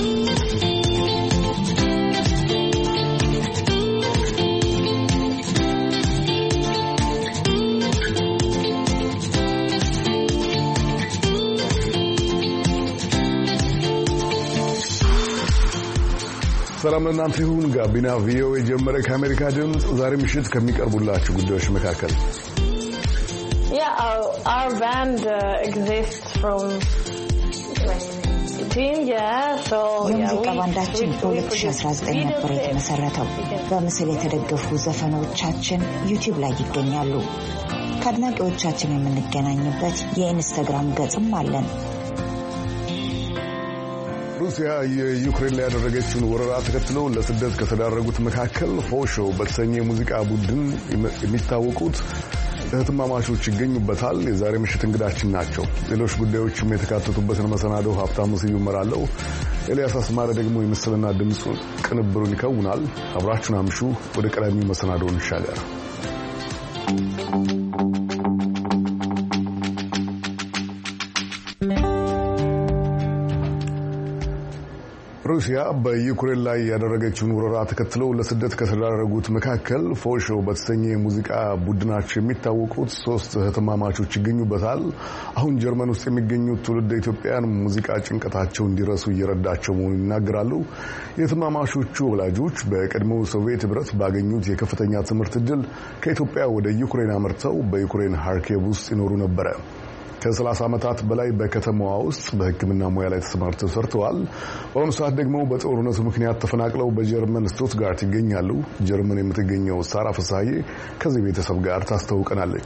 ሰላም ለእናንተ ይሁን። ጋቢና ቪኦኤ ጀመረ። ከአሜሪካ ድምፅ ዛሬ ምሽት ከሚቀርቡላችሁ ጉዳዮች መካከል our band exists from የሙዚቃ ባንዳችን በ2019 ነበር የተመሰረተው። በምስል የተደገፉ ዘፈኖቻችን ዩቲዩብ ላይ ይገኛሉ። ከአድናቂዎቻችን የምንገናኝበት የኢንስታግራም ገጽም አለን። ሩሲያ የዩክሬን ላይ ያደረገችውን ወረራ ተከትሎ ለስደት ከተዳረጉት መካከል ፎሾ በተሰኘ የሙዚቃ ቡድን የሚታወቁት እህትማማቾች ይገኙበታል። የዛሬ ምሽት እንግዳችን ናቸው። ሌሎች ጉዳዮችም የተካተቱበትን መሰናዶ ሀብታሙ ስዩም እመራለሁ። ኤልያስ አስማረ ደግሞ የምስልና ድምፅ ቅንብሩን ይከውናል። አብራችሁን አምሹ። ወደ ቀዳሚው መሰናዶ እንሻገር። ሩሲያ በዩክሬን ላይ ያደረገችውን ወረራ ተከትሎ ለስደት ከተዳረጉት መካከል ፎሾ በተሰኘ የሙዚቃ ቡድናቸው የሚታወቁት 3 እህትማማቾች ይገኙበታል። አሁን ጀርመን ውስጥ የሚገኙት ትውልደ ኢትዮጵያውያን ሙዚቃ ጭንቀታቸው እንዲረሱ እየረዳቸው መሆኑን ይናገራሉ። የእህትማማቾቹ ወላጆች በቀድሞው ሶቪየት ሕብረት ባገኙት የከፍተኛ ትምህርት ዕድል ከኢትዮጵያ ወደ ዩክሬን አመርተው በዩክሬን ሃርኪቭ ውስጥ ይኖሩ ነበረ። ከ30 ዓመታት በላይ በከተማዋ ውስጥ በሕክምና ሙያ ላይ ተሰማርተው ሰርተዋል። በአሁኑ ሰዓት ደግሞ በጦርነቱ ምክንያት ተፈናቅለው በጀርመን ስቱትጋርት ይገኛሉ። ጀርመን የምትገኘው ሳራ ፍሳዬ ከዚህ ቤተሰብ ጋር ታስተዋውቀናለች።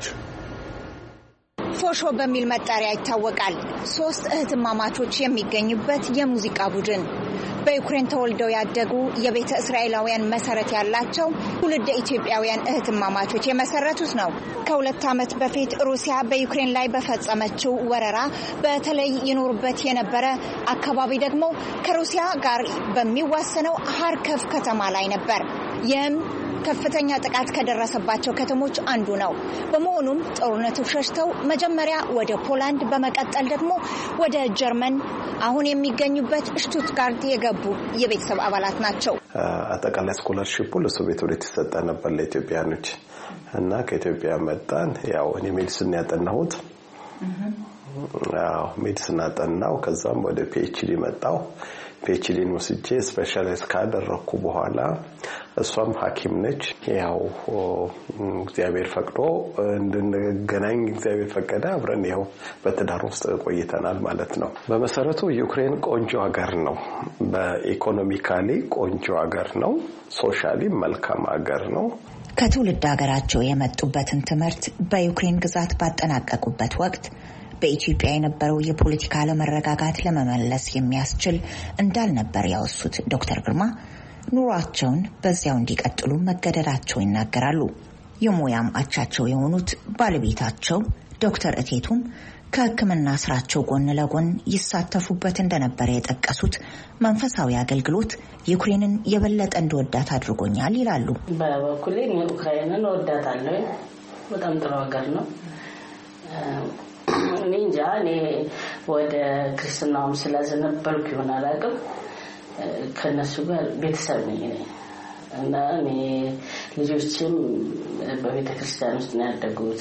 ፎሾ በሚል መጠሪያ ይታወቃል። 3 እህትማማቾች የሚገኙበት የሙዚቃ ቡድን በዩክሬን ተወልደው ያደጉ የቤተ እስራኤላውያን መሰረት ያላቸው ትውልደ ኢትዮጵያውያን እህትማማቾች የመሰረቱት ነው። ከ2 ዓመት በፊት ሩሲያ በዩክሬን ላይ በፈጸመችው ወረራ በተለይ ይኖሩበት የነበረ አካባቢ ደግሞ ከሩሲያ ጋር በሚዋሰነው ሃርኪቭ ከተማ ላይ ነበር። ይህም ከፍተኛ ጥቃት ከደረሰባቸው ከተሞች አንዱ ነው። በመሆኑም ጦርነቱ ሸሽተው መጀመሪያ ወደ ፖላንድ በመቀጠል ደግሞ ወደ ጀርመን አሁን የሚገኙበት ስቱትጋርት የገቡ የቤተሰብ አባላት ናቸው። አጠቃላይ ስኮላርሺፑ ለሶቪየት ህብረት ተሰጠ ነበር ለኢትዮጵያኖች እና ከኢትዮጵያ መጣን። ያው እኔ ሜዲሲን ያጠናሁት ሜዲሲን አጠናው። ከዛም ወደ ፒኤችዲ መጣው። ፒኤችዲን ወስጄ ስፔሻላይዝ ካደረኩ በኋላ እሷም ሐኪም ነች። ያው እግዚአብሔር ፈቅዶ እንድንገናኝ እግዚአብሔር ፈቀደ። አብረን ያው በትዳር ውስጥ ቆይተናል ማለት ነው። በመሰረቱ ዩክሬን ቆንጆ ሀገር ነው። በኢኮኖሚካሊ ቆንጆ ሀገር ነው። ሶሻሊ መልካም ሀገር ነው። ከትውልድ ሀገራቸው የመጡበትን ትምህርት በዩክሬን ግዛት ባጠናቀቁበት ወቅት በኢትዮጵያ የነበረው የፖለቲካ አለመረጋጋት ለመመለስ የሚያስችል እንዳልነበር ያወሱት ዶክተር ግርማ ኑሯቸውን በዚያው እንዲቀጥሉ መገደዳቸው ይናገራሉ። የሙያም አቻቸው የሆኑት ባለቤታቸው ዶክተር እቴቱም ከሕክምና ስራቸው ጎን ለጎን ይሳተፉበት እንደነበር የጠቀሱት መንፈሳዊ አገልግሎት ዩክሬንን የበለጠ እንድወዳት አድርጎኛል ይላሉ። በበኩሌ ዩክሬንን እወዳታለሁ። በጣም ጥሩ ሀገር ነው። እኔ ወደ ክርስትናውም ስለዘነበልኩ ይሆናል አላውቅም። ከነሱ ጋር ቤተሰብ ነኝ እና እኔ ልጆችም በቤተ ክርስቲያን ውስጥ ነው ያደጉት።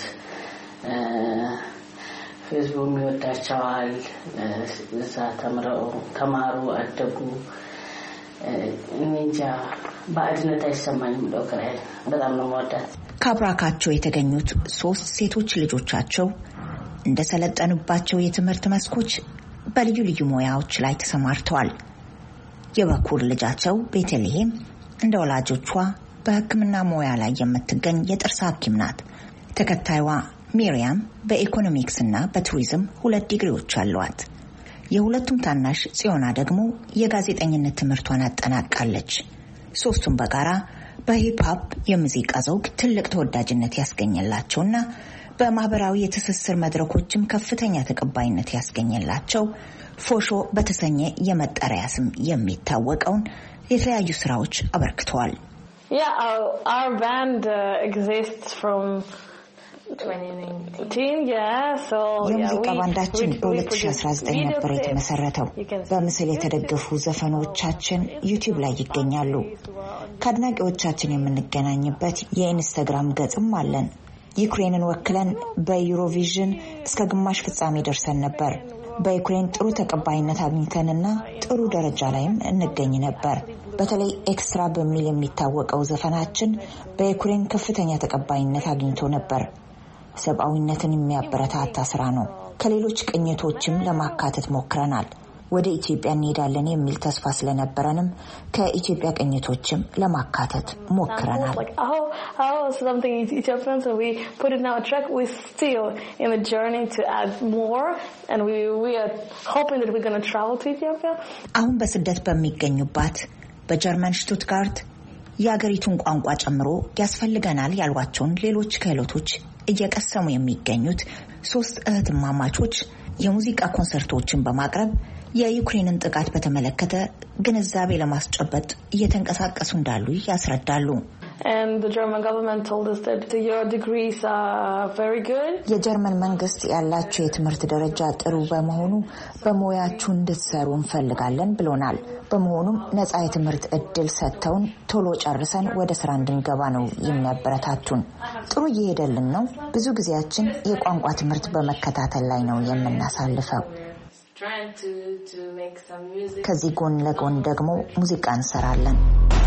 ፌስቡክ ይወዳቸዋል። እዛ ተማሩ አደጉ። እንጃ ባዕድነት አይሰማኝም። ዶክተር በጣም ነው የምወዳት። ከአብራካቸው የተገኙት 3 ሴቶች ልጆቻቸው እንደሰለጠኑባቸው የትምህርት መስኮች በልዩ ልዩ ሙያዎች ላይ ተሰማርተዋል። የበኩር ልጃቸው ቤተልሔም እንደ ወላጆቿ በሕክምና ሙያ ላይ የምትገኝ የጥርስ ሐኪም ናት። ተከታይዋ ሚሪያም በኢኮኖሚክስ እና በቱሪዝም 2 ዲግሪዎች አሏት። የሁለቱም ታናሽ ጽዮና ደግሞ የጋዜጠኝነት ትምህርቷን አጠናቃለች። 3ቱም በጋራ በሂፕ ሆፕ የሙዚቃ ዘውግ ትልቅ ተወዳጅነት ያስገኘላቸውና በማህበራዊ የትስስር መድረኮችም ከፍተኛ ተቀባይነት ያስገኘላቸው ፎሾ በተሰኘ የመጠሪያ ስም የሚታወቀውን የተለያዩ ስራዎች አበርክተዋል። our band exists from የሙዚቃ ባንዳችን በ2019 ነበር የተመሰረተው። በምስል የተደገፉ ዘፈኖቻችን ዩቲዩብ ላይ ይገኛሉ። ከአድናቂዎቻችን የምንገናኝበት የኢንስታግራም ገጽም አለን። ዩክሬንን ወክለን በዩሮቪዥን እስከ ግማሽ ፍጻሜ ደርሰን ነበር። በዩክሬን ጥሩ ተቀባይነት አግኝተንና ጥሩ ደረጃ ላይም እንገኝ ነበር። በተለይ ኤክስትራ በሚል የሚታወቀው ዘፈናችን በዩክሬን ከፍተኛ ተቀባይነት አግኝቶ ነበር። ሰብአዊነትን የሚያበረታታ ስራ ነው። ከሌሎች ቅኝቶችም ለማካተት ሞክረናል። ወደ ኢትዮጵያ እንሄዳለን የሚል ተስፋ ስለነበረንም ከኢትዮጵያ ቅኝቶችም ለማካተት ሞክረናል። አሁን በስደት በሚገኙባት በጀርመን ሽቱትጋርት የአገሪቱን ቋንቋ ጨምሮ ያስፈልገናል ያሏቸውን ሌሎች ክህሎቶች እየቀሰሙ የሚገኙት 3 እህትማማቾች የሙዚቃ ኮንሰርቶችን በማቅረብ የዩክሬንን ጥቃት በተመለከተ ግንዛቤ ለማስጨበጥ እየተንቀሳቀሱ እንዳሉ ያስረዳሉ። የጀርመን መንግስት ያላችሁ የትምህርት ደረጃ ጥሩ በመሆኑ በሙያችሁ እንድትሰሩ እንፈልጋለን ብሎናል። በመሆኑም ነፃ የትምህርት እድል ሰጥተውን ቶሎ ጨርሰን ወደ ስራ እንድንገባ ነው የሚያበረታቱን። ጥሩ እየሄደልን ነው። ብዙ ጊዜያችን የቋንቋ ትምህርት በመከታተል ላይ ነው የምናሳልፈው። ከዚህ ጎን ለጎን ደግሞ ሙዚቃ እንሰራለን።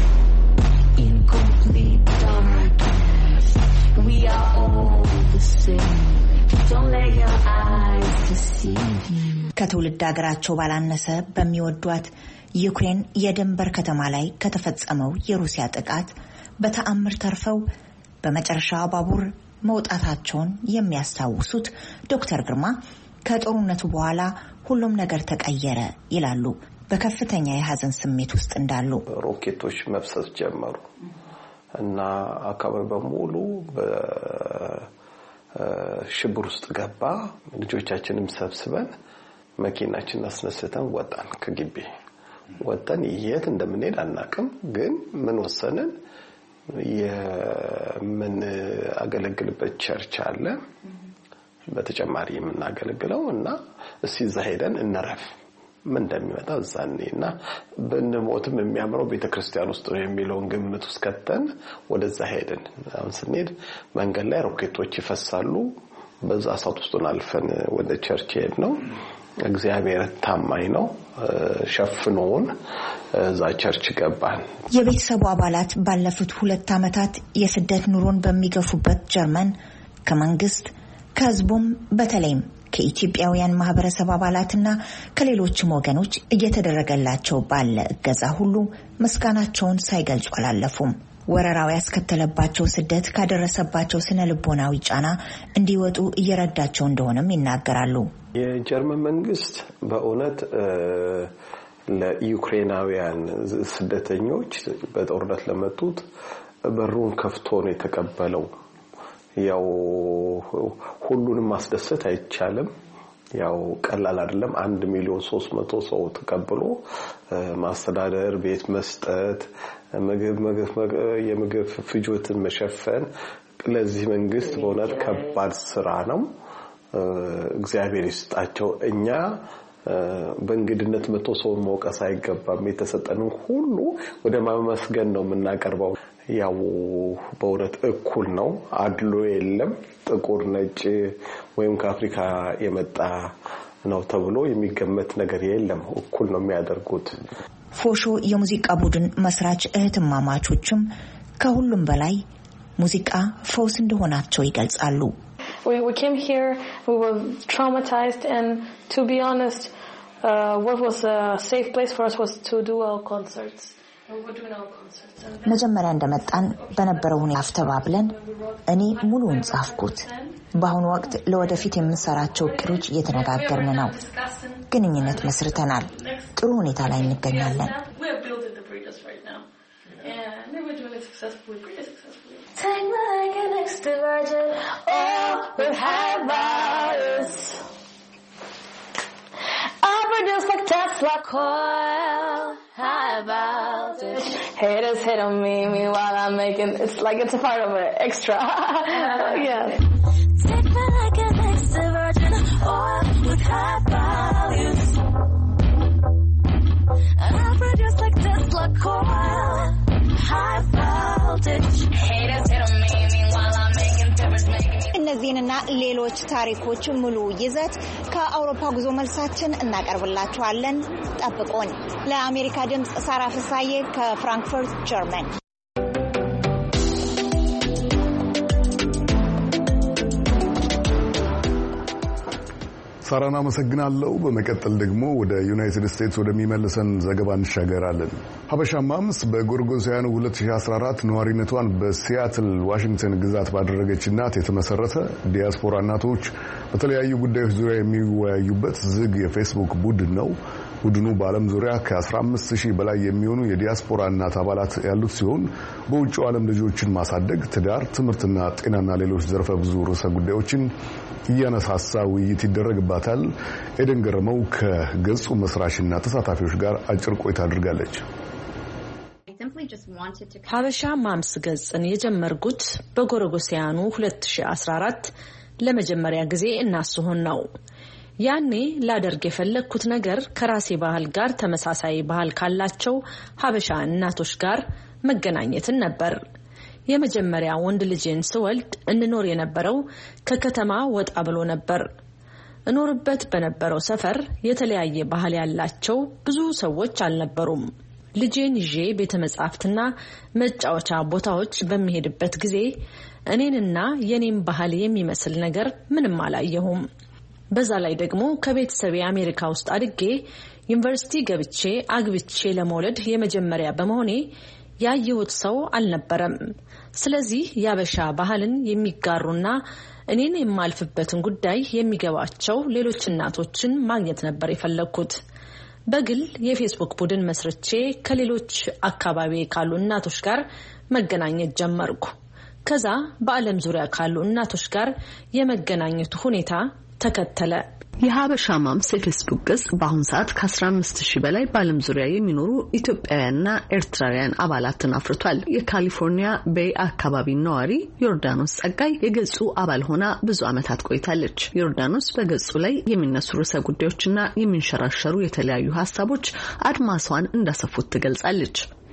ከትውልድ ሀገራቸው ባላነሰ በሚወዷት ዩክሬን የድንበር ከተማ ላይ ከተፈጸመው የሩሲያ ጥቃት በተአምር ተርፈው በመጨረሻ ባቡር መውጣታቸውን የሚያስታውሱት ዶክተር ግርማ ከጦርነቱ በኋላ ሁሉም ነገር ተቀየረ ይላሉ። በከፍተኛ የሀዘን ስሜት ውስጥ እንዳሉ ሮኬቶች መፍሰስ ጀመሩ እና አካባቢ በሙሉ በሽብር ውስጥ ገባ። ልጆቻችንም ሰብስበን መኪናችን አስነስተን ወጣን። ከግቢ ወጣን። የት እንደምንሄድ አናውቅም፣ ግን ምን ወሰንን? የምን አገለግልበት ቸርች አለ በተጨማሪ የምናገለግለው እና እስቲ እዛ ሄደን እንረፍ ምን እንደሚመጣ እዛኔና በእንሞትም የሚያምረው ቤተክርስቲያን ውስጥ ነው የሚለውን ግምት ውስጥ ከተን ወደዛ ሄድን። አሁን ስንሄድ መንገድ ላይ ሮኬቶች ይፈሳሉ። በዛ ሰዓት ውስጥ አልፈን ወደ ቸርች ሄድነው። እግዚአብሔር ታማኝ ነው። ሸፍኖን እዛ ቸርች ገባን። የቤተሰቡ አባላት ባለፉት 2 ዓመታት የስደት ኑሮን በሚገፉበት ጀርመን ከመንግስት ከህዝቡም በተለይም ከኢትዮጵያውያን ማህበረሰብ አባላትና ከሌሎችም ወገኖች እየተደረገላቸው ባለ እገዛ ሁሉ ምስጋናቸውን ሳይገልጹ አላለፉም። ወረራው ያስከተለባቸው ስደት ካደረሰባቸው ስነ ልቦናዊ ጫና እንዲወጡ እየረዳቸው እንደሆነም ይናገራሉ። የጀርመን መንግስት በእውነት ለዩክሬናውያን ስደተኞች በጦርነት ለመጡት በሩን ከፍቶ ነው የተቀበለው። ያው ሁሉንም ማስደሰት አይቻልም። ያው ቀላል አይደለም። 1,300,000 ሰው ተቀብሎ ማስተዳደር፣ ቤት መስጠት፣ የምግብ ፍጆትን መሸፈን ለዚህ መንግስት በእውነት ከባድ ስራ ነው። እግዚአብሔር ይስጣቸው። እኛ በእንግድነት መቶ ሰውን መውቀስ አይገባም። የተሰጠንን ሁሉ ወደ ማመስገን ነው የምናቀርበው። ያው በእውነት እኩል ነው፣ አድሎ የለም። ጥቁር ነጭ ወይም ከአፍሪካ የመጣ ነው ተብሎ የሚገመት ነገር የለም። እኩል ነው የሚያደርጉት። ፎሾ የሙዚቃ ቡድን መስራች እህትማማቾችም ከሁሉም በላይ ሙዚቃ ፈውስ እንደሆናቸው ይገልጻሉ። We came here, we were traumatized, and to be honest, what was a safe place for us was to do our concerts. መጀመሪያ እንደመጣን በነበረው ሁኔታ አፍተባብለን እኔ ሙሉውን ጻፍኩት። በአሁኑ ወቅት ለወደፊት የምንሰራቸው እቅዶች እየተነጋገርን ነው። ግንኙነት መስርተናል። ጥሩ ሁኔታ ላይ እንገኛለን። Just like Tesla coil, high voltage. Haters hit on me while I'm making it's like it's a part of it extra. Yeah. high values. I produce like Tesla coil, high voltage. Haters hit on me, meanwhile I'm making difference, making me. እነዚህንና ሌሎች ታሪኮች ሙሉ ይዘት ከአውሮፓ ጉዞ መልሳችን እናቀርብላችኋለን። ጠብቁን። ለአሜሪካ ድምጽ ሳራ ፍሳዬ ከፍራንክፈርት ጀርመን። ሳራና መሰግናለሁ። በመቀጠል ደግሞ ወደ ዩናይትድ ስቴትስ ወደሚመልሰን ዘገባ እንሻገራለን። ሀበሻ ማምስ በጎርጎሳውያኑ 2014 ነዋሪነቷን በሲያትል ዋሽንግተን ግዛት ባደረገች እናት የተመሰረተ ዲያስፖራ እናቶች በተለያዩ ጉዳዮች ዙሪያ የሚወያዩበት ዝግ የፌስቡክ ቡድን ነው። ቡድኑ በዓለም ዙሪያ ከ15000 በላይ የሚሆኑ የዲያስፖራ እናት አባላት ያሉት ሲሆን በውጭው ዓለም ልጆችን ማሳደግ፣ ትዳር፣ ትምህርትና ጤናና ሌሎች ዘርፈ ብዙ ርዕሰ ጉዳዮችን እያነሳሳ ውይይት ይደረግባታል። ኤደን ገረመው ከገጹ መስራችና ተሳታፊዎች ጋር አጭር ቆይታ አድርጋለች። ሀበሻ ማምስ ገጽን የጀመርኩት በጎርጎሳውያኑ 2014 ለመጀመሪያ ጊዜ እናስሆን ነው። ያኔ ላደርግ የፈለኩት ነገር ከራሴ ባህል ጋር ተመሳሳይ ባህል ካላቸው ሀበሻ እናቶች ጋር መገናኘትን ነበር። የመጀመሪያ ወንድ ልጄን ስወልድ እንኖር የነበረው ከከተማ ወጣ ብሎ ነበር። እኖርበት በነበረው ሰፈር የተለያየ ባህል ያላቸው ብዙ ሰዎች አልነበሩም። ልጄን ይዤ ቤተመጻሕፍትና መጫወቻ ቦታዎች በሚሄድበት ጊዜ እኔንና የኔም ባህል የሚመስል ነገር ምንም አላየሁም። በዛ ላይ ደግሞ ከቤተሰቤ አሜሪካ ውስጥ አድጌ ዩኒቨርሲቲ ገብቼ አግብቼ ለመውለድ የመጀመሪያ በመሆኔ ያየሁት ሰው አልነበረም። ስለዚህ ያበሻ ባህልን የሚጋሩና እኔን የማልፍበትን ጉዳይ የሚገባቸው ሌሎች እናቶችን ማግኘት ነበር የፈለኩት። በግል የፌስቡክ ቡድን መስርቼ ከሌሎች አካባቢ ካሉ እናቶች ጋር መገናኘት ጀመርኩ። ከዛ በዓለም ዙሪያ ካሉ እናቶች ጋር የመገናኘቱ ሁኔታ ተከተለ። የሀበሻ ማምስ የፌስቡክ ገጽ በአሁን ሰዓት ከ15000 በላይ በዓለም ዙሪያ የሚኖሩ ኢትዮጵያውያንና ኤርትራውያን አባላትን አፍርቷል። የካሊፎርኒያ ቤይ አካባቢ ነዋሪ ዮርዳኖስ ጸጋይ የገጹ አባል ሆና ብዙ ዓመታት ቆይታለች። ዮርዳኖስ በገጹ ላይ የሚነሱ ርዕሰ ጉዳዮችና የሚንሸራሸሩ የተለያዩ ሀሳቦች አድማሷን እንዳሰፉት ትገልጻለች።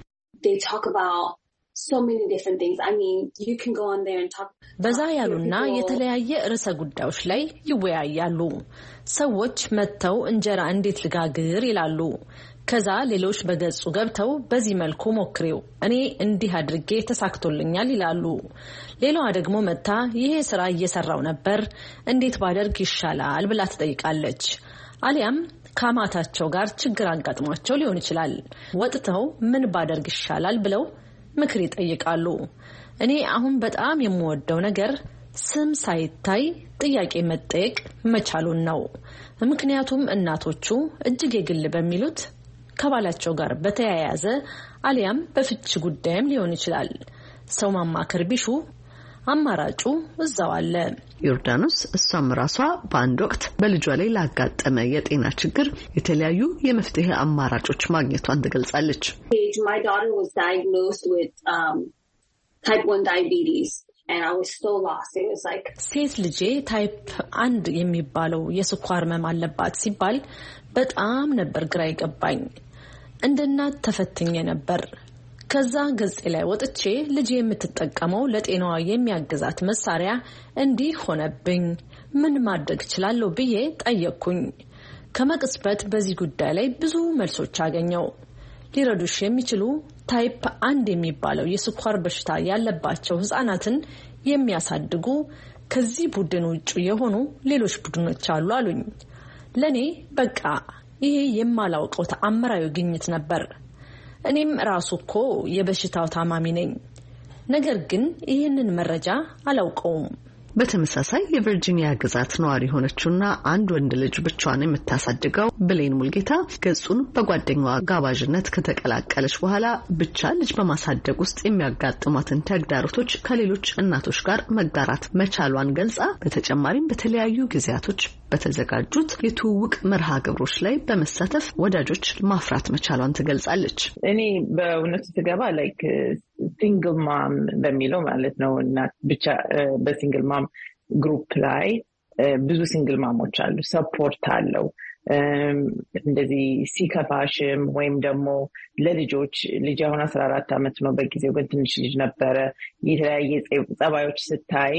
so many different things. I mean, you can go on there and talk. በዛ ያሉና የተለያየ ርዕሰ ጉዳዮች ላይ ይወያያሉ። ሰዎች መተው እንጀራ እንዴት ልጋግር ይላሉ። ከዛ ሌሎች በገጹ ገብተው በዚህ መልኩ ሞክሬው እኔ እንዲህ አድርጌ ተሳክቶልኛል ይላሉ። ሌላዋ ደግሞ መታ ይሄ ስራ እየሰራው ነበር እንዴት ባደርግ ይሻላል ብላ ትጠይቃለች። አሊያም ከማታቸው ጋር ችግር አጋጥሟቸው ሊሆን ይችላል። ወጥተው ምን ባደርግ ይሻላል ብለው ምክር ይጠይቃሉ። እኔ አሁን በጣም የምወደው ነገር ስም ሳይታይ ጥያቄ መጠየቅ መቻሉን ነው። ምክንያቱም እናቶቹ እጅግ የግል በሚሉት ከባላቸው ጋር በተያያዘ አሊያም በፍች ጉዳይም ሊሆን ይችላል ሰው ማማከር ቢሹ አማራጩ እዛው አለ። ዮርዳኖስ እሷም ራሷ በአንድ ወቅት በልጇ ላይ ላጋጠመ የጤና ችግር የተለያዩ የመፍትሄ አማራጮች ማግኘቷን ትገልጻለች። My daughter was diagnosed with type 1 diabetes and I was so lost. It was like ሴት ልጄ ታይፕ 1 የሚባለው የስኳር ህመም አለባት ሲባል በጣም ነበር ግራ ይገባኝ። እንደ እናት ተፈትኜ ነበር። ከዛ ገጽ ላይ ወጥቼ ልጄ የምትጠቀመው ለጤናዋ የሚያግዛት መሳሪያ እንዲህ ሆነብኝ ምን ማድረግ እችላለሁ ብዬ ጠየቅኩኝ። ከመቅጽበት በዚህ ጉዳይ ላይ ብዙ መልሶች አገኘው። ሊረዱሽ የሚችሉ ታይፕ 1 የሚባለው የስኳር በሽታ ያለባቸው ህፃናትን የሚያሳድጉ ከዚህ ቡድን ውጪ የሆኑ ሌሎች ቡድኖች አሉ አሉኝ። ለኔ በቃ ይሄ የማላውቀው ተአምራዊ ግኝት ነበር። እኔም ራሱ እኮ የበሽታው ታማሚ ነኝ። ነገር ግን ይህንን መረጃ አላውቀውም። በተመሳሳይ የቨርጂኒያ ግዛት ነዋሪ ሆነችውና አንድ ወንድ ልጅ ብቻዋን የምታሳድገው ብሌን ሙልጌታ ገጹን በጓደኛዋ ጋባዥነት ከተቀላቀለች በኋላ ብቻ ልጅ በማሳደግ ውስጥ የሚያጋጥሟትን ተግዳሮቶች ከሌሎች እናቶች ጋር መጋራት መቻሏን ገልጻ በተጨማሪም በተለያዩ ጊዜያቶች በተዘጋጁት የትውውቅ መርሃ ግብሮች ላይ በመሳተፍ ወዳጆች ማፍራት መቻሏን ትገልጻለች። እኔ በእውነቱ ስገባ ላይክ ሲንግል ማም በሚለው ማለት ነው እና ብቻ በሲንግል ማም ግሩፕ ላይ ብዙ ሲንግል ማሞች አሉ ሰፖርት አለው እንደዚህ ሲከፋሽም ወይም ደግሞ ለልጆች ልጅ አሁን 14 አመት ነው በጊዜው ግን ትንሽ ልጅ ነበረ የተለያየ ጸባዮች ስታይ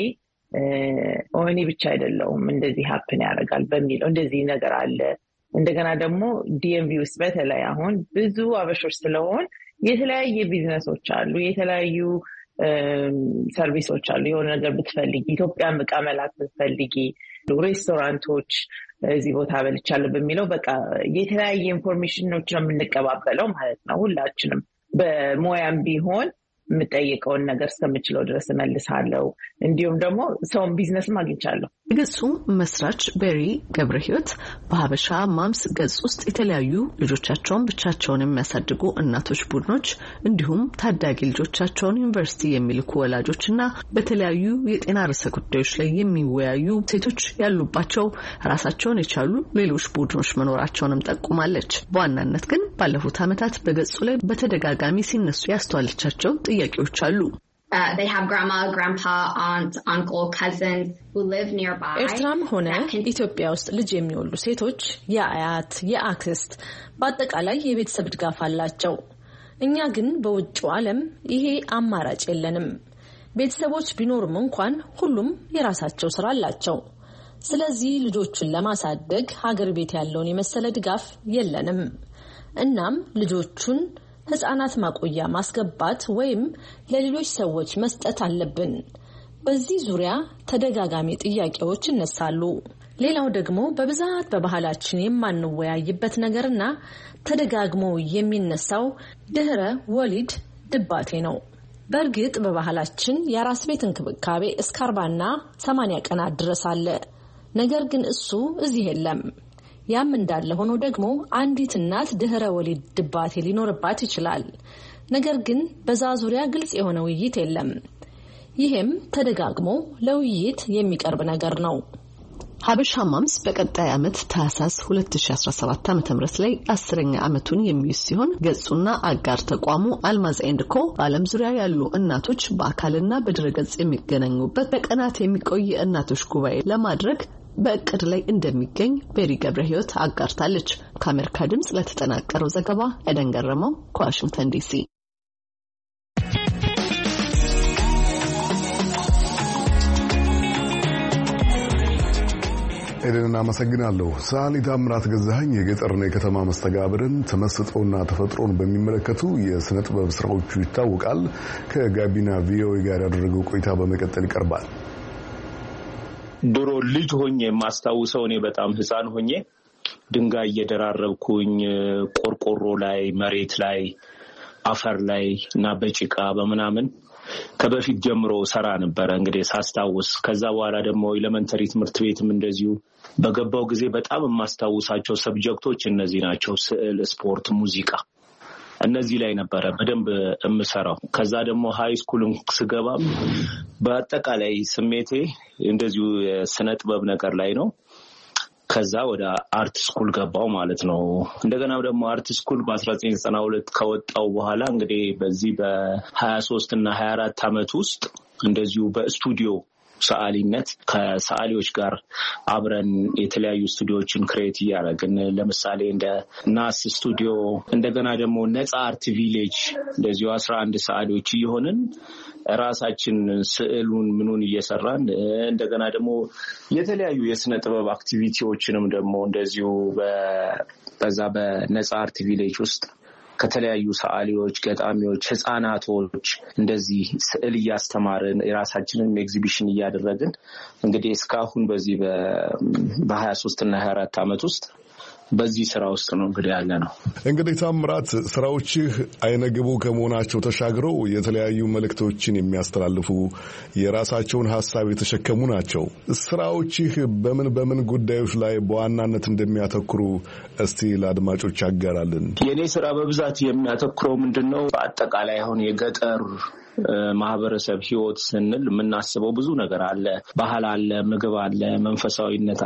ኦኔ ብቻ አይደለም እንደዚህ ሀፕን ያደርጋል በሚለው እንደዚህ ነገር አለ እንደገና ደግሞ ዲኤምቪ ውስጥ በተለይ አሁን ብዙ አበሾች ስለሆን የተለያየ ቢዝነሶች አሉ የተለያዩ ሰርቪሶች አሉ የሆነ ነገር ብትፈልጊ ኢትዮጵያ መቃመላት ብትፈልጊ ሬስቶራንቶች እዚህ ቦታ በልቻለሁ በሚለው በቃ የተለያየ ኢንፎርሜሽኖች ነው የምንቀባበለው ማለት ነው ሁላችንም በሞያም ቢሆን የምጠይቀውን ነገር እስከምችለው ድረስ መልሳለሁ እንዲሁም ደግሞ ሰውን ቢዝነስ ማግኝቻለሁ ገጹ መስራች ቤሪ ገብረህይወት በሀበሻ ማምስ ገጽ ውስጥ የተለያዩ ልጆቻቸውን ብቻቸውን የሚያሳድጉ እናቶች ቡድኖች እንዲሁም ታዳጊ ልጆቻቸውን ዩኒቨርሲቲ የሚልኩ ወላጆችና በተለያዩ የጤና ርዕሰ ጉዳዮች ላይ የሚወያዩ ሴቶች ያሉባቸው ራሳቸውን የቻሉ ሌሎች ቡድኖች መኖራቸውንም ጠቁማለች በዋናነት ግን ባለፉት ዓመታት በገጹ ላይ በተደጋጋሚ ሲነሱ ያስተዋለቻቸው ጥያቄዎች አሉ They have grandma, grandpa, aunt, uncle, cousins who live nearby. ኤርትራም ሆነ ኢትዮጵያ ውስጥ ልጅ የሚወልዱ ሴቶች የአያት የአክስት በአጠቃላይ የቤተሰብ ድጋፍ አላቸው እኛ ግን በውጭው ዓለም ይሄ አማራጭ የለንም ቤተሰቦች ቢኖርም እንኳን ሁሉም የራሳቸው ስራ አላቸው ስለዚህ ልጆችን ለማሳደግ ሀገር ቤት ያለውን የመሰለ ድጋፍ የለንም እናም ልጆቹን ህፃናት ማቆያ ማስገባት ወይም ለሌሎች ሰዎች መስጠት አለብን በዚህ ዙሪያ ተደጋጋሚ ጥያቄዎች ይነሳሉ ሌላው ደግሞ በብዛት በባህላችን የማንወያይበት ነገርና ተደጋግሞ የሚነሳው ድህረ ወሊድ ድባቴ ነው በእርግጥ በባህላችን የራስ ቤት እንክብካቤ እስከ 40 እና 80 ቀናት ድረስ አለ ነገር ግን እሱ እዚህ የለም ያም እንዳለ ሆኖ ደግሞ አንዲት እናት ድህረ ወሊድ ድባቴ ሊኖርባት ይችላል ነገር ግን በዛ ዙሪያ ግልጽ የሆነ ውይይት የለም ይሄም ተደጋግሞ ለውይይት የሚቀርብ ነገር ነው ሀበሻ ማምስ በቀጣይ ዓመት ታህሳስ 2017 ዓ.ም ላይ 10ኛ ዓመቱን የሚይዝ ሲሆን ገጹና አጋር ተቋሙ አልማዝ ኤንድ ኮ በዓለም ዙሪያ ያሉ እናቶች በአካልና በድረገጽ የሚገናኙበት በቀናት የሚቆይ እናቶች ጉባኤ ለማድረግ በእቅድ ላይ እንደሚገኝ ቤሪ ገብረህይወት አጋርታለች ከአሜሪካ ድምጽ ለተጠናቀረው ዘገባ ኤደን ገረመው ከዋሽንግተን ዲሲ ኤደን አመሰግናለሁ ሳሊ ታምራት ገዛኸኝ የገጠርና የከተማ መስተጋብርን ተመስጦና ተፈጥሮን በሚመለከቱ የስነ ጥበብ ስራዎቹ ይታወቃል ከጋቢና ቪኦኤ ጋር ያደረገው ቆይታ በመቀጠል ይቀርባል ድሮ ልጅ ሆኜ ማስተዋውሰው እኔ በጣም ህፃን ሆኜ ድንጋይ እየደራረብኩኝ ቆርቆሮ ላይ መሬት ላይ አፈር ላይ እና በጭቃ በመናምን ከበፊት ጀምሮ ሰራ ነበር እንግዲህ ሳስታውስ ከዛ በኋላ ደግሞ ኤሌመንተሪ ትምህርት ቤትም እንደዚሁ በገባው ጊዜ በጣም ማስተዋውሳቸው ሰብጀክቶች እነዚህ ናቸው ስዕል ስፖርት ሙዚቃ እነዚህ ላይ ነበር በደንብ እምሰራው ከዛ ደግሞ ሃይ ስኩልን ስገባም በአጠቃላይ ስሜቴ እንደዚሁ ስነ ጥበብ ነገር ላይ ነው ከዛ ወደ አርት ስኩል ገባው ማለት ነው እንደገና ደግሞ አርት ስኩል በ1992 ከወጣው በኋላ እንግዲህ በዚህ በ23 እና 24 አመት ውስጥ እንደዚሁ በስቱዲዮ ሰዓሊነት ከሰዓሊዎች ጋር አብረን የተለያዩ ስቱዲዮችን ክሬት ያደረግን ለምሳሌ እንደ ናስ ስቱዲዮ እንደገና ደግሞ ነፃ አርት ቪሌጅ እንደዚሁ 11 ሰዓሊዎች ይሆንን ራሳችን ስዕሉን ምኑን እየሰራን እንደገና ደግሞ የተለያዩ የስነ ጥበብ አክቲቪቲዎችንም ደግሞ እንደዚሁ በዛ በነፃ አርት ቪሌጅ ውስጥ ከተለያዩ ሰዓሊዎች ገጣሚዎች ህፃናቶች እንደዚህ ስዕል ያስተማርን የራሳችንን ኤግዚቢሽን ያደረግን እንግዲህ እስካሁን በዚህ በ23 እና 24 አመት ውስጥ በዚህ ስራ ውስጥ ነው እንግዲህ ያለ ነው እንግዲህ ታምራት ስራዎችህ አይነግቡ ከመሆናቸው ተሻግረው የተለያዩ መልእክቶችን የሚያስተላልፉ የራሳቸውን ሐሳብ የተሸከሙ ናቸው ስራዎችህ በምን ጉዳዮች ላይ በዋናነት እንደሚያተኩሩ እስቲ ለአድማጮች ያጋራልን የኔ ስራ በብዛት የሚያተኩረው ምንድነው በአጠቃላይ አሁን የገጠር ማህበረሰብ ህይወት ስንል የምናስበው ብዙ ነገር አለ ባህል አለ ምግብ አለ መንፈሳዊነት አለ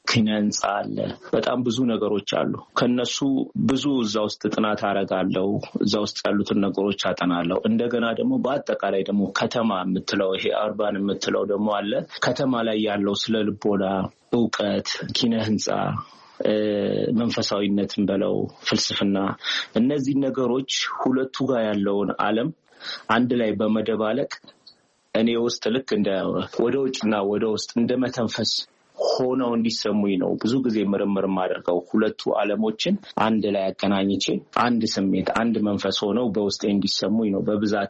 ኪነ ህንጻ አለ። በጣም ብዙ ነገሮች አሉ። ከነሱ ብዙ እዛ ውስጥ ጥናት አደርጋለሁ። እዛ ውስጥ ያሉትን ነገሮች አጠናለሁ። እንደገና ደግሞ በአጠቃላይ ደግሞ ከተማ የምትለው ይሄ አርባን የምትለው ደግሞ አለ። ከተማ ላይ ያለው ስለ ልቦና እውቀት፣ ኪነ ህንጻ፣ መንፈሳዊነትን በለው ፍልስፍና፣ እነዚህ ነገሮች ሁለቱ ጋር ያለውን ዓለም አንድ ላይ በመደባለቅ እኔ ውስጥ ልክ እንደ ወደ ውጭና ወደ ውስጥ እንደ መተንፈስ ሆነው እንዲሰሙኝ ነው ብዙ ጊዜ ምርምር ማደርገው። ሁለቱ ዓለሞችን አንድ ላይ አገናኝቼ አንድ ስሜት አንድ መንፈስ ሆነው በውስጤ እንዲሰሙኝ ነው በብዛት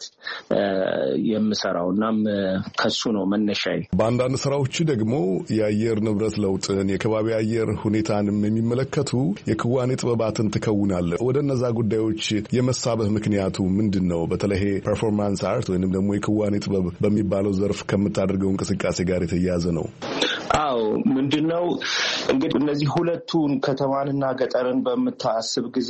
የምሰራው። እናም ከሱ ነው መነሻዬ። በአንዳንድ ስራዎች ደግሞ የአየር ንብረት ለውጥን የከባቢ አየር ሁኔታንም የሚመለከቱ የክዋኔ ጥበባትን ትከውናለህ። ወደ እነዛ ጉዳዮች የመሳበህ ምክንያቱ ምንድን ነው? በተለይ ፐርፎርማንስ አርት ወይንም ደግሞ የክዋኔ ጥበብ በሚባለው ዘርፍ ከምታደርገው እንቅስቃሴ ጋር የተያያዘ ነው? አዎ፣ ምንድነው እንግዲህ እነዚህ ሁለቱን ከተማንና ገጠርን በምታስብ ጊዜ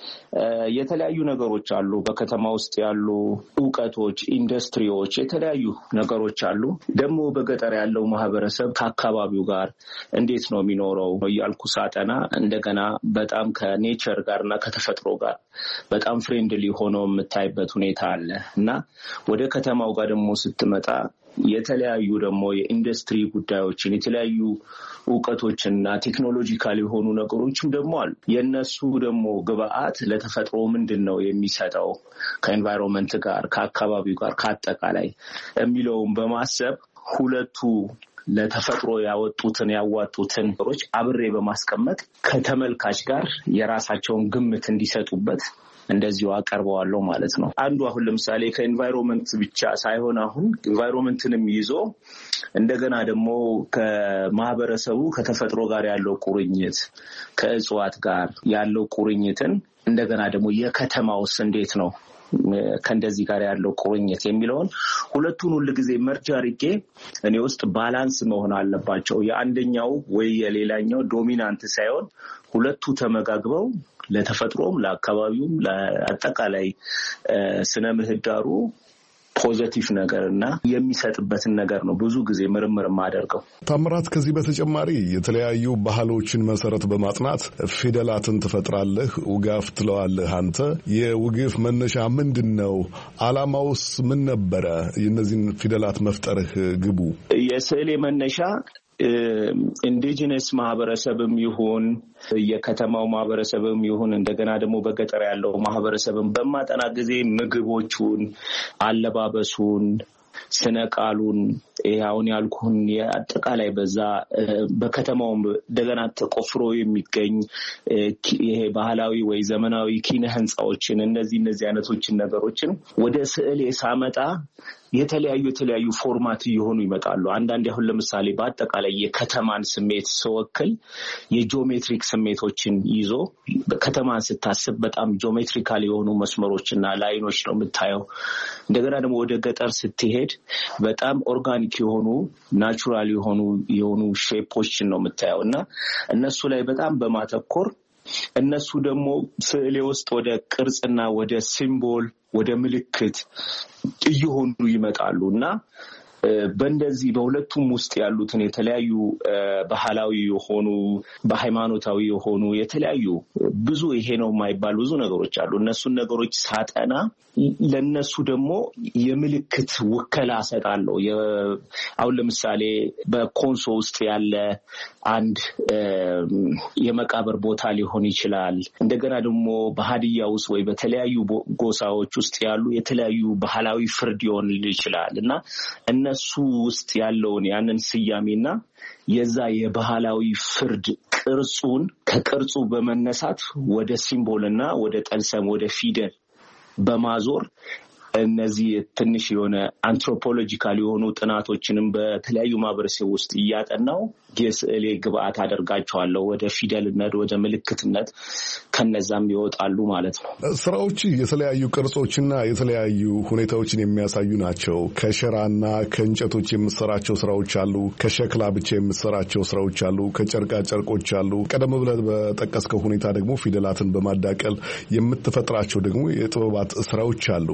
የተለያዩ ነገሮች አሉ። በከተማ ውስጥ ያሉ ዕውቀቶች፣ ኢንዱስትሪዎች፣ የተለያዩ ነገሮች አሉ። ደግሞ በገጠር ያለው ማህበረሰብ ከአካባቢው ጋር እንዴት ነው የሚኖረው እያልኩ ሳጠና እንደገና በጣም ከኔቸር ጋርና ከተፈጥሮ ጋር በጣም ፍሬንድሊ ሆኖ የምታይበት ሁኔታ አለ እና ወደ ከተማው ጋር ደግሞ ስትመጣ የተለያዩ ደግሞ የኢንዱስትሪ ጉዳዮችን የተለያዩ ዕውቀቶችና ቴክኖሎጂካል የሆኑ ነገሮችም ደግሞ አሉ። የነሱ ደግሞ ግብአት ለተፈጥሮ ምንድነው የሚሰጠው ከኤንቫይሮንመንት ጋር ከአካባቢው ጋር ከአጠቃላይ የሚለውን በማሰብ ሁለቱ ለተፈጥሮ ያዋጡትን ነገሮች አብሬ በማስቀመጥ ከተመልካች ጋር የራሳቸውን ግምት እንዲሰጡበት እንደዚሁ አቀርበዋለሁ ማለት ነው። አንዱ አሁን ለምሳሌ ከኤንቫይሮንመንት ብቻ ሳይሆን አሁን ኤንቫይሮንመንትንም ይዞ እንደገና ደግሞ ከማህበረሰቡ ከተፈጥሮ ጋር ያለው ቁርኝት ከእጽዋት ጋር ያለው ቁርኝትን እንደገና ደግሞ የከተማውስ እንዴት ነው ከእንደዚህ ጋር ያለው ቁርኝት የሚለውን ሁለቱን ሁሉ ጊዜ መርጃ አድርጌ እኔ ውስጥ ባላንስ መሆን አለባቸው። የአንደኛው ወይ የሌላኛው ዶሚናንት ሳይሆን ሁለቱ ተመጋግበው ለተፈጥሮም ለአካባቢውም ለአጠቃላይ ስነ ምህዳሩ ፖዚቲቭ ነገርና የሚሰጥበትን ነገር ነው ብዙ ጊዜ ምርምር ማደርገው። ታምራት፣ ከዚህ በተጨማሪ የተለያዩ ባህሎችን መሰረት በማጥናት ፊደላትን ትፈጥራለህ። ውጋፍ ትለዋለህ አንተ። የውግፍ መነሻ ምንድነው? ዓላማውስ ምን ነበረ? የእነዚህን ፊደላት መፍጠርህ ግቡ? የስዕሌ መነሻ ኢንዲጂነስ ማህበረሰብም ይሁን የከተማው ማህበረሰብም ይሁን እንደገና ደግሞ በገጠር ያለው ማህበረሰብም በማጠና ጊዜ ምግቦቹን፣ አለባበሱን፣ ስነ ቃሉን አሁን ያልኩን የአጠቃላይ በዛ በከተማው እንደገና ተቆፍሮ የሚገኝ ይሄ ባህላዊ ወይ ዘመናዊ ኪነ ህንጻዎችን እነዚህ አይነቶችን ነገሮችን ወደ ስዕል ሳመጣ የተለያዩ ፎርማት እየሆኑ ይመጣሉ። አንዳንድ አሁን ለምሳሌ በአጠቃላይ የከተማን ስሜት ስወክል የጂኦሜትሪክ ስሜቶችን ይዞ ከተማን ስታስብ በጣም ጂኦሜትሪካል የሆኑ መስመሮችና ላይኖች ነው የምታየው። እንደገና ደግሞ ወደ ገጠር ስትሄድ በጣም ኦርጋኒክ የሆኑ ናቹራል የሆኑ ሼፖችን ነው የምታየው እና እነሱ ላይ በጣም በማተኮር እነሱ ደግሞ ስዕሌ ውስጥ ወደ ቅርጽና ወደ ሲምቦል ወደ ምልክት እየሆኑ ይመጣሉ እና በእንደዚህ በሁለቱም ውስጥ ያሉትን የተለያዩ ባህላዊ የሆኑ በሃይማኖታዊ የሆኑ የተለያዩ ብዙ ይሄ ነው የማይባል ብዙ ነገሮች አሉ። እነሱን ነገሮች ሳጠና ለነሱ ደግሞ የምልክት ውከላ ሰጣለሁ። አሁን ለምሳሌ በኮንሶ ውስጥ ያለ አንድ የመቃብር ቦታ ሊሆን ይችላል። እንደገና ደግሞ በሀዲያ ውስጥ ወይ በተለያዩ ጎሳዎች ውስጥ ያሉ የተለያዩ ባህላዊ ፍርድ ሊሆን ይችላል እና እነሱ ውስጥ ያለውን ያንን ስያሜና የዛ የባህላዊ ፍርድ ቅርጹን ከቅርጹ በመነሳት ወደ ሲምቦልና ወደ ጠልሰም ወደ ፊደል በማዞር እነዚህ ትንሽ የሆነ አንትሮፖሎጂካል የሆኑ ጥናቶችንም በተለያዩ ማህበረሰብ ውስጥ እያጠናው የስዕሌ ግብአት አደርጋቸዋለሁ ወደ ፊደልነት ወደ ምልክትነት ከነዛም ይወጣሉ ማለት ነው። ስራዎች የተለያዩ ቅርጾችና የተለያዩ ሁኔታዎችን የሚያሳዩ ናቸው። ከሸራና ከእንጨቶች የምሰራቸው ስራዎች አሉ። ከሸክላ ብቻ የምሰራቸው ስራዎች አሉ። ከጨርቃ ጨርቆች አሉ። ቀደም ብለህ በጠቀስከው ሁኔታ ደግሞ ፊደላትን በማዳቀል የምትፈጥራቸው ደግሞ የጥበባት ስራዎች አሉ። ስራዎች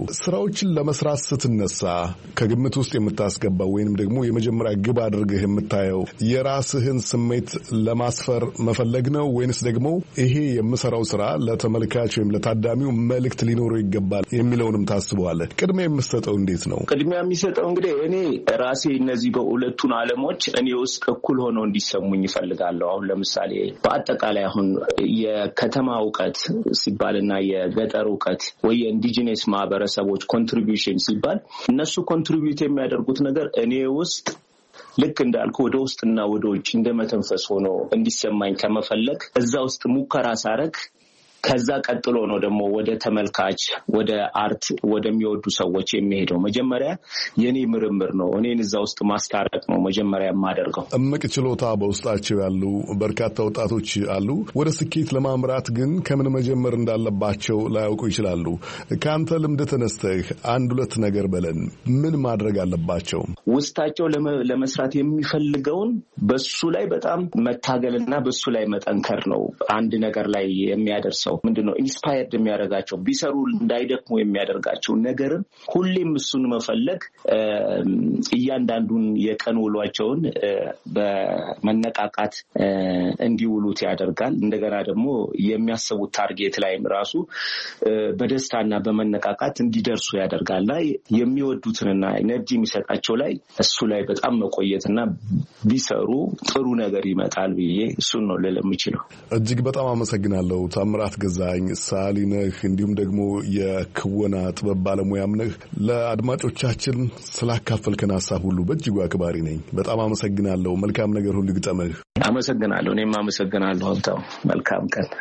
ስራዎችን ለመስራት ስትነሳ ከግምት ውስጥ የምታስገባው ወይንም ደግሞ የመጀመሪያ ግብ አድርገህ የምታየው የራስህን ስሜት ለማስፈር መፈለግ ነው ወይንስ ደግሞ ይሄ የምሰራው ስራ ለተመልካች ወይም ለታዳሚው መልእክት ሊኖረው ይገባል የሚለውንም ታስበዋለህ? ቅድሚያ የምትሰጠው እንዴት ነው? ቅድሚያ የሚሰጠው እንግዲህ እኔ ራሴ እነዚህ በሁለቱን ዓለሞች እኔ ውስጥ እኩል ሆነው እንዲሰሙኝ ይፈልጋለሁ። አሁን ለምሳሌ በአጠቃላይ አሁን የከተማ ዕውቀት ሲባልና የገጠር ዕውቀት ወይ የኢንዲጂነስ ማህበረሰቦች ኮንትሪቢዩሽን ሲባል እነሱ ኮንትሪቢዩት የሚያደርጉት ነገር እኔ ውስጥ ልክ እንዳልኩ ወደ ውስጥና ወደ ውጭ እንደመተንፈስ ሆኖ እንዲሰማኝ ከመፈለግ እዛ ውስጥ ሙከራ ሳረግ ከዛ ቀጥሎ ነው ደግሞ ወደ ተመልካች ወደ አርት ወደሚወዱ ሰዎች የሚሄደው። መጀመሪያ የኔ ምርምር ነው፣ እኔን እዛ ውስጥ ማስታረቅ ነው መጀመሪያ የማደርገው። እምቅ ችሎታ በውስጣቸው ያሉ በርካታ ወጣቶች አሉ። ወደ ስኬት ለማምራት ግን ከምን መጀመር እንዳለባቸው ላያውቁ ይችላሉ። ከአንተ ልምድ ተነስተህ አንድ ሁለት ነገር በለን። ምን ማድረግ አለባቸው? ውስጣቸው ለመስራት የሚፈልገውን በሱ ላይ በጣም መታገልና በሱ ላይ መጠንከር ነው አንድ ነገር ላይ የሚያደርሰው። ምንድነው ኢንስፓየርድ የሚያደርጋቸው ቢሰሩ እንዳይደክሙ የሚያደርጋቸው ነገርን ሁሌም እሱን መፈለግ እያንዳንዱን የቀን ውሏቸውን በመነቃቃት እንዲውሉት ያደርጋል። እንደገና ደግሞ የሚያስቡት ታርጌት ላይም ራሱ በደስታና በመነቃቃት እንዲደርሱ ያደርጋልና የሚወዱትንና ኤነርጂ የሚሰጣቸው ላይ እሱ ላይ በጣም መቆየትና ቢሰሩ ጥሩ ነገር ይመጣል ብዬ እሱን ነው ልል የምችለው። እጅግ በጣም አመሰግናለሁ። ታምራት ገዛኸኝ ሰዓሊ ነህ፣ እንዲሁም ደግሞ የክወና ጥበብ ባለሙያም ነህ። ለአድማጮቻችን ስላካፈልከን ሀሳብ ሁሉ በእጅጉ አክባሪ ነኝ። በጣም አመሰግናለሁ። መልካም ነገር ሁሉ ይግጠምህ። አመሰግናለሁ። እኔም አመሰግናለሁ ሀብታሙ። መልካም ቀን።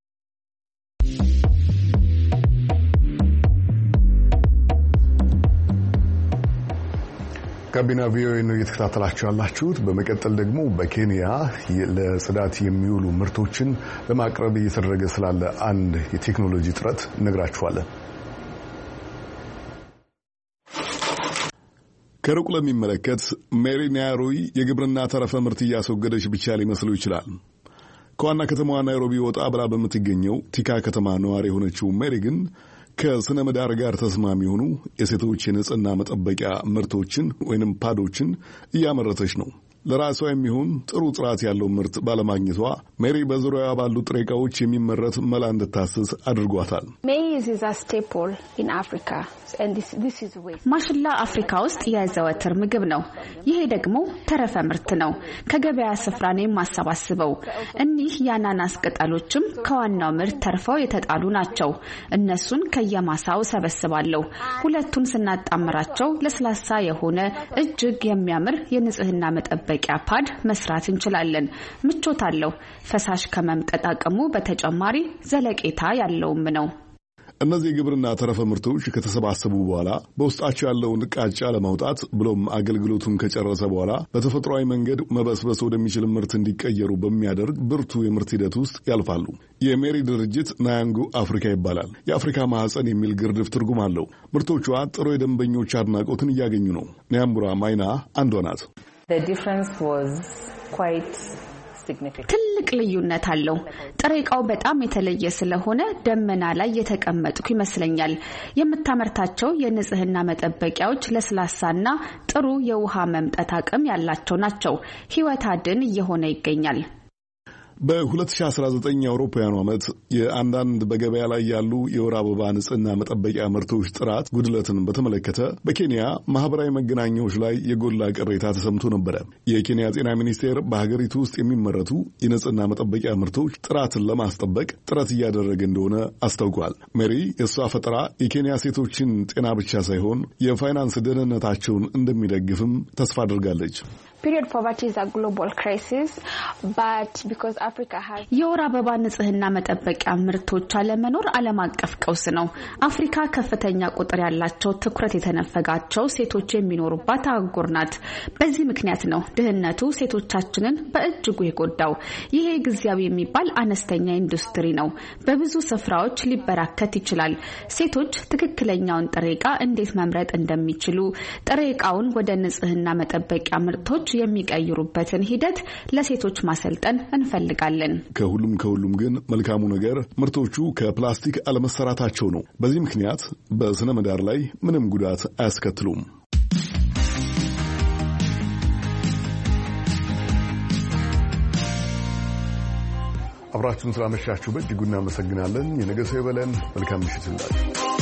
ጋቢና ቪኦኤ ነው እየተከታተላችሁ ያላችሁት። በመቀጠል ደግሞ በኬንያ ለጽዳት የሚውሉ ምርቶችን ለማቅረብ እየተደረገ ስላለ አንድ የቴክኖሎጂ ጥረት እነግራችኋለን። ከሩቅ ለሚመለከት ሜሪ ናይሮቢ የግብርና ተረፈ ምርት እያስወገደች ብቻ ሊመስሉ ይችላል። ከዋና ከተማዋ ናይሮቢ ወጣ ብላ በምትገኘው ቲካ ከተማ ነዋሪ የሆነችው ሜሪ ግን ከስነ ምህዳር ጋር ተስማሚ የሆኑ የሴቶች የንጽህና መጠበቂያ ምርቶችን ወይንም ፓዶችን እያመረተች ነው። ለራሷ የሚሆን ጥሩ ጥራት ያለው ምርት ባለማግኘቷ ሜሪ በዙሪያዋ ባሉ ጥሬ ዕቃዎች የሚመረት መላ እንድታስስ አድርጓታል። ማሽላ አፍሪካ ውስጥ የዘወትር ምግብ ነው። ይሄ ደግሞ ተረፈ ምርት ነው። ከገበያ ስፍራ ነው የማሰባስበው። እኒህ የአናናስ ቅጠሎችም ከዋናው ምርት ተርፈው የተጣሉ ናቸው። እነሱን ከየማሳው ሰበስባለሁ። ሁለቱን ስናጣምራቸው ለስላሳ የሆነ እጅግ የሚያምር የንጽህና መጠበቂያ ፓድ መስራት እንችላለን። ምቾት አለው። ፈሳሽ ከመምጠጥ አቅሙ በተጨማሪ ዘለቄታ ያለውም ነው። እነዚህ የግብርና ተረፈ ምርቶች ከተሰባሰቡ በኋላ በውስጣቸው ያለውን ቃጫ ለማውጣት ብሎም አገልግሎቱን ከጨረሰ በኋላ በተፈጥሯዊ መንገድ መበስበስ ወደሚችል ምርት እንዲቀየሩ በሚያደርግ ብርቱ የምርት ሂደት ውስጥ ያልፋሉ። የሜሪ ድርጅት ናያንጉ አፍሪካ ይባላል። የአፍሪካ ማህፀን የሚል ግርድፍ ትርጉም አለው። ምርቶቿ ጥሩ የደንበኞች አድናቆትን እያገኙ ነው። ናያምቡራ ማይና አንዷ ናት። ትልቅ ልዩነት አለው። ጥሬ ዕቃው በጣም የተለየ ስለሆነ ደመና ላይ የተቀመጥኩ ይመስለኛል። የምታመርታቸው የንጽህና መጠበቂያዎች ለስላሳና ጥሩ የውሃ መምጠት አቅም ያላቸው ናቸው። ሕይወት አድን እየሆነ ይገኛል። በ2019 የአውሮፓውያኑ ዓመት የአንዳንድ በገበያ ላይ ያሉ የወር አበባ ንጽህና መጠበቂያ ምርቶች ጥራት ጉድለትን በተመለከተ በኬንያ ማህበራዊ መገናኛዎች ላይ የጎላ ቅሬታ ተሰምቶ ነበረ። የኬንያ ጤና ሚኒስቴር በሀገሪቱ ውስጥ የሚመረቱ የንጽህና መጠበቂያ ምርቶች ጥራትን ለማስጠበቅ ጥረት እያደረገ እንደሆነ አስታውቋል። ሜሪ የእሷ ፈጠራ የኬንያ ሴቶችን ጤና ብቻ ሳይሆን የፋይናንስ ደህንነታቸውን እንደሚደግፍም ተስፋ አድርጋለች። የወር አበባ ንጽህና መጠበቂያ ምርቶች አለመኖር ዓለም አቀፍ ቀውስ ነው። አፍሪካ ከፍተኛ ቁጥር ያላቸው ትኩረት የተነፈጋቸው ሴቶች የሚኖሩባት አህጉር ናት። በዚህ ምክንያት ነው ድህነቱ ሴቶቻችንን በእጅጉ የጎዳው። ይሄ ጊዜያዊ የሚባል አነስተኛ ኢንዱስትሪ ነው። በብዙ ስፍራዎች ሊበራከት ይችላል። ሴቶች ትክክለኛውን ጥሬ ዕቃ እንዴት መምረጥ እንደሚችሉ፣ ጥሬ ዕቃውን ወደ ንጽህና መጠበቂያ ምርቶች ምርቶች የሚቀይሩበትን ሂደት ለሴቶች ማሰልጠን እንፈልጋለን። ከሁሉም ግን መልካሙ ነገር ምርቶቹ ከፕላስቲክ አለመሰራታቸው ነው። በዚህ ምክንያት በስነ ምህዳር ላይ ምንም ጉዳት አያስከትሉም። አብራችሁን ስላመሻችሁ በእጅጉ እናመሰግናለን። የነገ ሰው ይበለን። መልካም ምሽት ይሁንላችሁ።